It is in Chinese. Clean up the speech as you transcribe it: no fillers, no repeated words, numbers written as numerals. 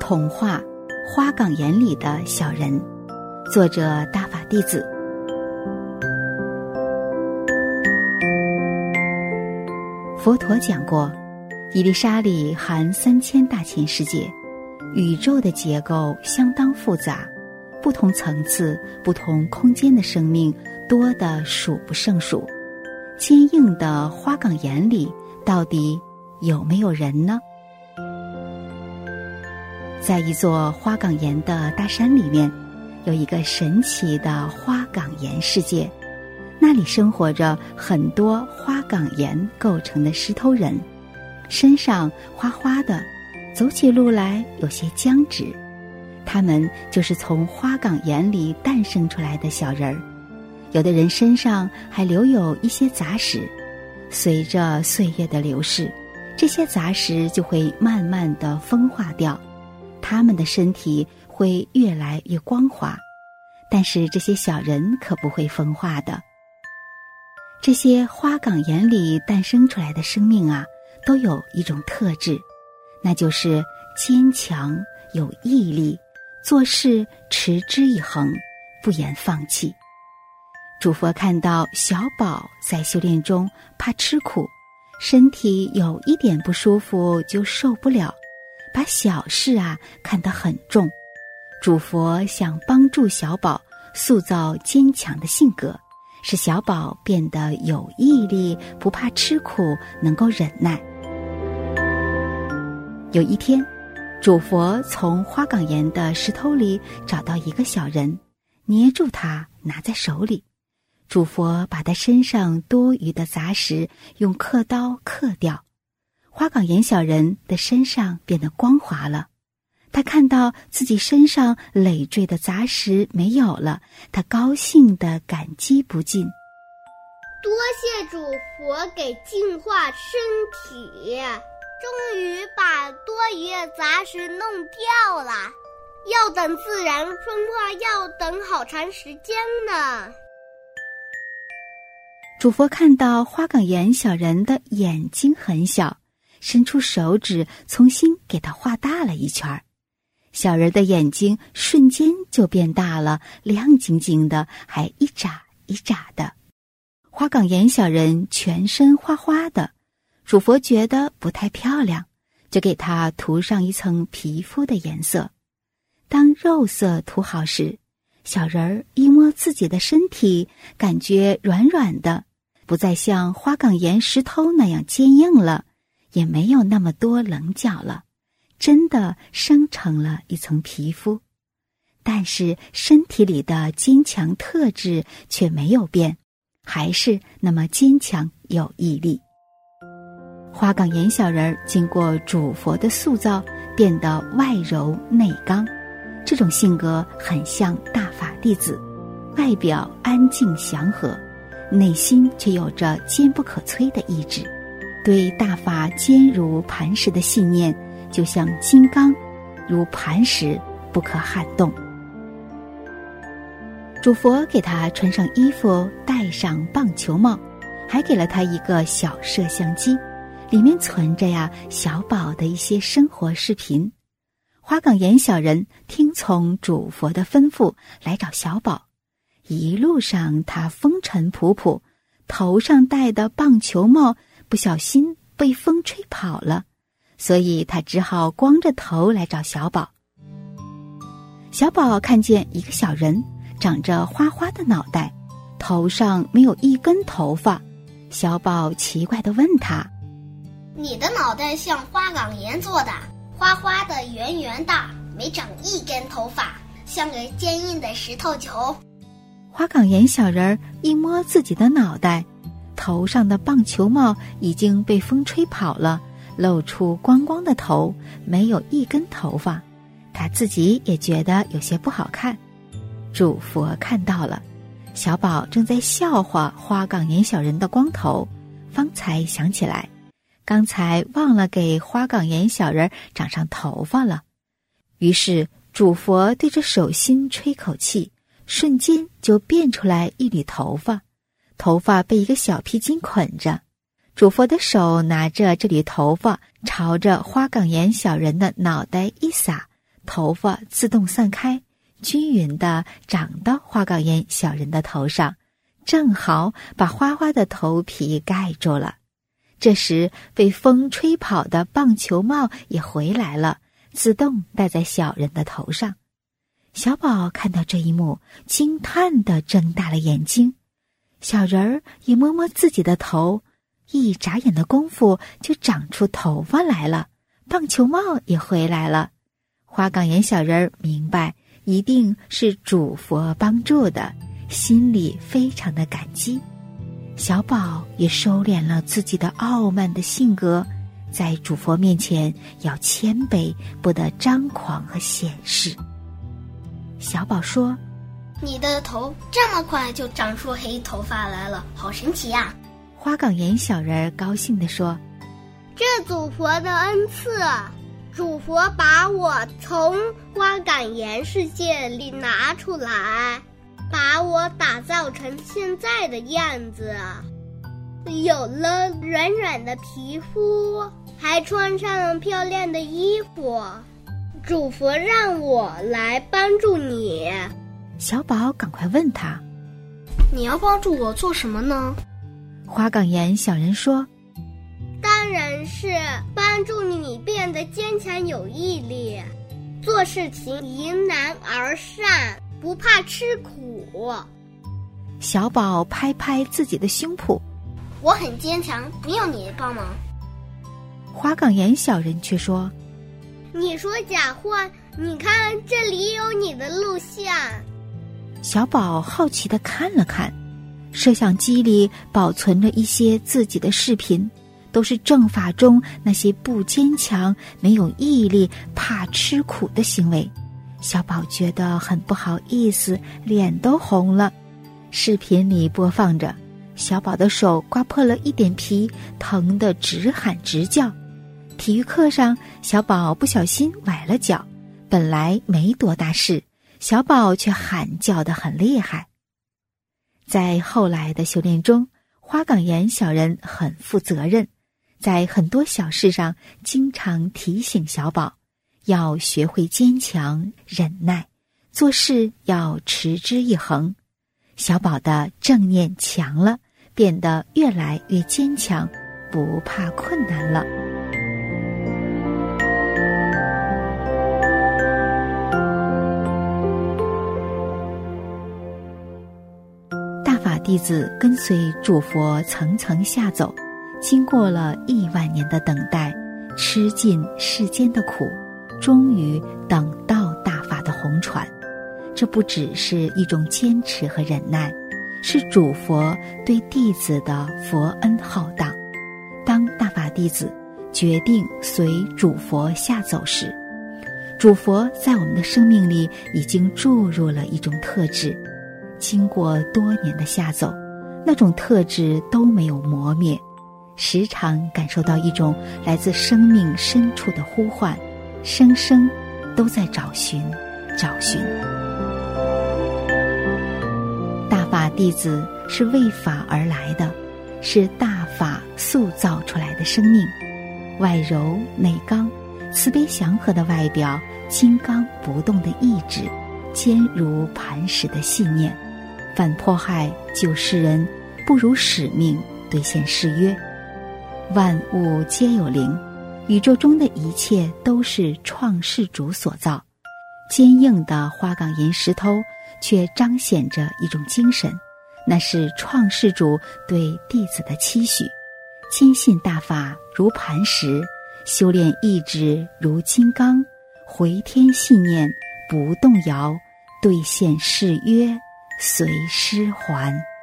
童话《花岗岩里的小人》，作者大法弟子。佛陀讲过，伊丽莎里含3000大千世界，宇宙的结构相当复杂，不同层次、不同空间的生命多得数不胜数。坚硬的花岗岩里到底有没有人呢？在一座花岗岩的大山里面，有一个神奇的花岗岩世界，那里生活着很多花岗岩构成的石头人，身上花花的，走起路来有些僵直。他们就是从花岗岩里诞生出来的小人儿。有的人身上还留有一些杂石，随着岁月的流逝，这些杂石就会慢慢地风化掉，他们的身体会越来越光滑。但是这些小人可不会风化的。这些花岗岩里诞生出来的生命啊，都有一种特质，那就是坚强有毅力，做事持之以恒，不言放弃。主佛看到小宝在修炼中怕吃苦，身体有一点不舒服就受不了，把小事看得很重。主佛想帮助小宝塑造坚强的性格，使小宝变得有毅力，不怕吃苦，能够忍耐。有一天，主佛从花岗岩的石头里找到一个小人，捏住他拿在手里。主佛把他身上多余的杂石用刻刀刻掉，花岗岩小人的身上变得光滑了。他看到自己身上累赘的杂石没有了，他高兴地感激不尽。 多谢主佛给净化身体，终于把多余的杂石弄掉了。要等自然风化，要等好长时间呢。 主佛看到花岗岩小人的眼睛很小，伸出手指重新给他画大了一圈。小人的眼睛瞬间就变大了，亮晶晶的，还一眨一眨的。花岗岩小人全身花花的，主佛觉得不太漂亮，就给他涂上一层皮肤的颜色。当肉色涂好时，小人儿一摸自己的身体，感觉软软的，不再像花岗岩石头那样坚硬了，也没有那么多棱角了，真的生成了一层皮肤。但是身体里的坚强特质却没有变，还是那么坚强有毅力。花岗岩小人经过主佛的塑造，变得外柔内刚，这种性格很像大法弟子，外表安静祥和，内心却有着坚不可摧的意志，对大法坚如磐石的信念，就像金刚，如磐石不可撼动。主佛给他穿上衣服，戴上棒球帽，还给了他一个小摄像机，里面存着小宝的一些生活视频。花岗岩小人听从主佛的吩咐来找小宝，一路上他风尘仆仆，头上戴的棒球帽不小心被风吹跑了，所以他只好光着头来找小宝。小宝看见一个小人长着花花的脑袋，头上没有一根头发。小宝奇怪地问他： 你的脑袋像花岗岩做的，花花的圆圆的，没长一根头发，像个坚硬的石头球。 花岗岩小人一摸自己的脑袋，头上的棒球帽已经被风吹跑了，露出光光的头，没有一根头发。他自己也觉得有些不好看。主佛看到了，小宝正在笑话花岗岩小人的光头，方才想起来，刚才忘了给花岗岩小人长上头发了。于是主佛对着手心吹口气，瞬间就变出来一缕头发，头发被一个小皮筋捆着。主佛的手拿着这缕头发，朝着花岗岩小人的脑袋一撒， 头发自动散开，均匀地长到花岗岩小人的头上，正好把花花的头皮盖住了。这时被风吹跑的棒球帽也回来了，自动戴在小人的头上。小宝看到这一幕，惊叹地睁大了眼睛。小人儿也摸摸自己的头，一眨眼的功夫就长出头发来了，棒球帽也回来了。花岗岩小人儿明白一定是主佛帮助的，心里非常的感激。小宝也收敛了自己的傲慢的性格，在主佛面前要谦卑，不得张狂和显示。小宝说： 你的头这么快就长出黑头发来了，好神奇呀！ 花岗岩小人高兴地说： 这主佛的恩赐，主佛把我从花岗岩世界里拿出来，把我打造成现在的样子，有了软软的皮肤，还穿上了漂亮的衣服。主佛让我来帮助你。 小宝赶快问他： 你要帮助我做什么呢？ 花岗岩小人说： 当然是帮助你变得坚强有毅力，做事情迎难而上，不怕吃苦。 小宝拍拍自己的胸脯： 我很坚强，不用你帮忙。 花岗岩小人却说： 你说假话，你看这里有你的录像。 小宝好奇地看了看，摄像机里保存着一些自己的视频，都是正法中那些不坚强、没有毅力、怕吃苦的行为。小宝觉得很不好意思，脸都红了。视频里播放着小宝的手刮破了一点皮，疼得直喊直叫。体育课上，小宝不小心崴了脚，本来没多大事，小宝却喊叫得很厉害。在后来的修炼中，花岗岩小人很负责任，在很多小事上经常提醒小宝要学会坚强忍耐，做事要持之以恒。小宝的正念强了，变得越来越坚强，不怕困难了。大法弟子跟随主佛层层下走，经过了1万年的等待，吃尽世间的苦，终于等到大法的红传。这不只是一种坚持和忍耐，是主佛对弟子的佛恩浩荡。当大法弟子决定随主佛下走时，主佛在我们的生命里已经注入了一种特质，经过多年的下走，那种特质都没有磨灭，时常感受到一种来自生命深处的呼唤，生生都在找寻找寻。大法弟子是为法而来的，是大法塑造出来的生命，外柔内刚，慈悲祥和的外表，金刚不动的意志，坚如磐石的信念，反迫害救世人，不辱使命，兑现誓约。万物皆有灵，宇宙中的一切都是创世主所造。坚硬的花岗岩石头却彰显着一种精神，那是创世主对弟子的期许。坚信大法如磐石，修炼意志如金刚，回天信念不动摇，兑现誓约随师还。